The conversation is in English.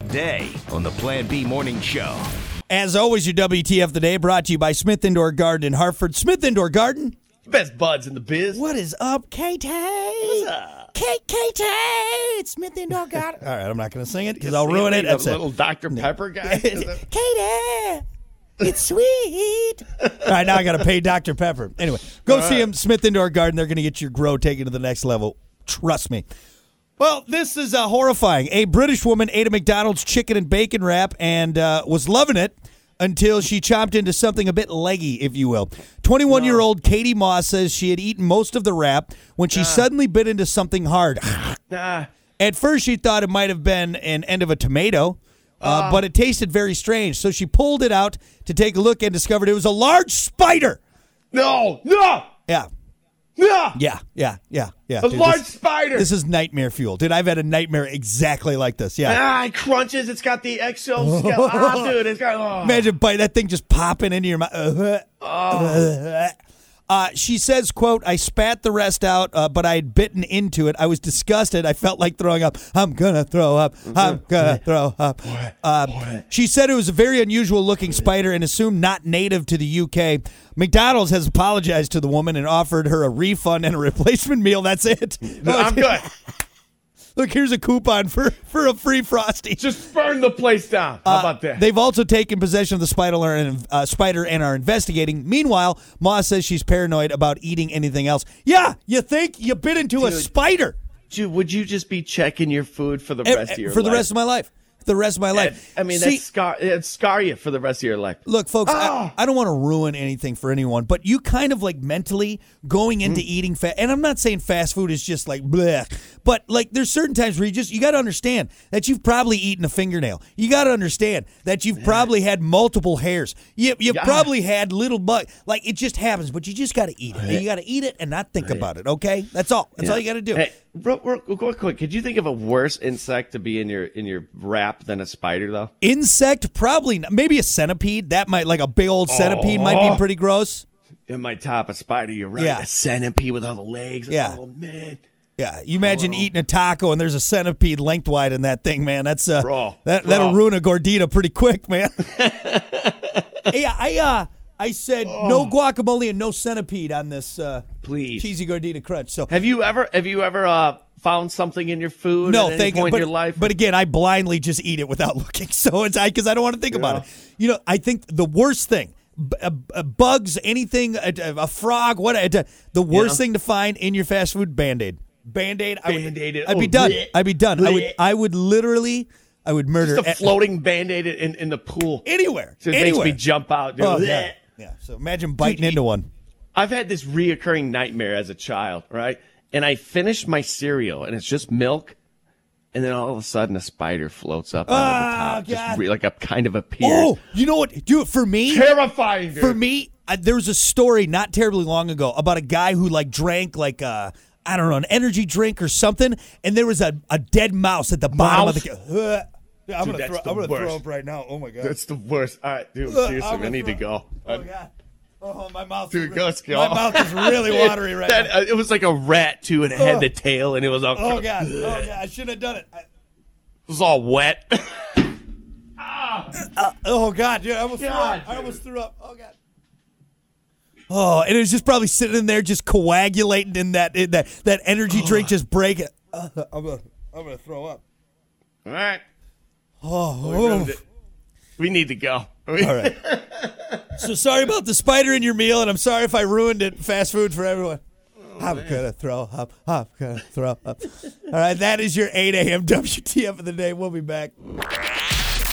today on the Plan B Morning Show. As always, your WTF of the day brought to you by Smith Indoor Garden in Hartford. Smith Indoor Garden. Best buds in the biz. What is up, Katie? What's up? Katie! It's Smith Indoor Garden. All right, I'm not going to sing it because I'll ruin it. That's a it. little Dr. Pepper guy. Katie! It's sweet. All right, now I got to pay Dr. Pepper. Anyway, go see him, Smith Indoor Garden. They're going to get your grow taken to the next level. Trust me. Well, this is horrifying. A British woman ate a McDonald's chicken and bacon wrap and was loving it until she chomped into something a bit leggy, if you will. 21-year-old Katie Moss says she had eaten most of the wrap when she suddenly bit into something hard. At first, she thought it might have been an end of a tomato. But it tasted very strange, so she pulled it out to take a look and discovered it was a large spider. No! Yeah. A large spider. This is nightmare fuel. Dude, I've had a nightmare exactly like this. Yeah. It crunches. It's got the exoskeleton. Dude, it's got... Imagine that thing just popping into your mouth. She says, quote, I spat the rest out, but I had bitten into it. I was disgusted. I felt like throwing up. I'm going to throw up. I'm going to throw up. She said it was a very unusual looking spider and assumed not native to the UK. McDonald's has apologized to the woman and offered her a refund and a replacement meal. That's it. I'm good. Look, here's a coupon for a free Frosty. Just burn the place down. How about that? They've also taken possession of the spider and are investigating. Meanwhile, Moss says she's paranoid about eating anything else. Yeah, you think you bit into a spider. Dude, would you just be checking your food for the rest of your life? For the rest of my life. The rest of my life. I mean, it'd scar you for the rest of your life. Look, folks, I don't want to ruin anything for anyone, but you kind of like mentally going into eating fast, and I'm not saying fast food is just like bleh, but like there's certain times where you got to understand that you've probably eaten a fingernail. You got to understand that you've probably had multiple hairs. You've probably had little bug. Like it just happens, but you just got to eat it. You got to eat it and not think about it. Okay, that's all. That's all you got to do. Hey, real quick, could you think of a worse insect to be in your wrap than a spider, though? Insect? Probably not. Maybe a centipede. That might, like a big old centipede might be pretty gross. It might top a spider, you're right. Yeah. A centipede with all the legs. Yeah. Oh, man. Yeah, you imagine eating a taco and there's a centipede lengthwise in that thing, man. That's that'll ruin a gordita pretty quick, man. Hey, I said no guacamole and no centipede on this please cheesy gordita crunch. So have you ever found something in your food? No, at any thank you. point in your life? But again, I blindly just eat it without looking. So it's because I don't want to think about it. You know, I think the worst thing. Bugs, anything, a frog, the worst thing to find in your fast food, Band-Aid. I'd be done. I'd be done. I would murder. Just a floating Band-Aid in the pool. Anywhere. So it makes me jump out. Dude. Oh, yeah. So imagine biting into one. I've had this reoccurring nightmare as a child, right? And I finish my cereal, and it's just milk. And then all of a sudden, a spider floats up out of the top, just like a kind of appears. Oh, you know what? Dude, for me, terrifying. Dude. For me, there was a story not terribly long ago about a guy who like drank like I don't know, an energy drink or something, and there was a dead mouse at the bottom of the. I'm gonna throw up right now. Oh my god, that's the worst. All right, dude, seriously, I need to go. Oh god. Oh, my mouth. Dude, my mouth is really watery right now. It was like a rat, too, and it had the tail, and it was all... Oh, God. I shouldn't have done it. It was all wet. Oh, God. Dude, I almost threw up. Oh, God. Oh, and it was just probably sitting in there just coagulating in that energy drink, just breaking. I'm gonna throw up. All right. Oh. We need to go. All right. So sorry about the spider in your meal, and I'm sorry if I ruined it. Fast food for everyone. I'm going to throw up. All right, that is your 8 a.m. WTF of the day. We'll be back.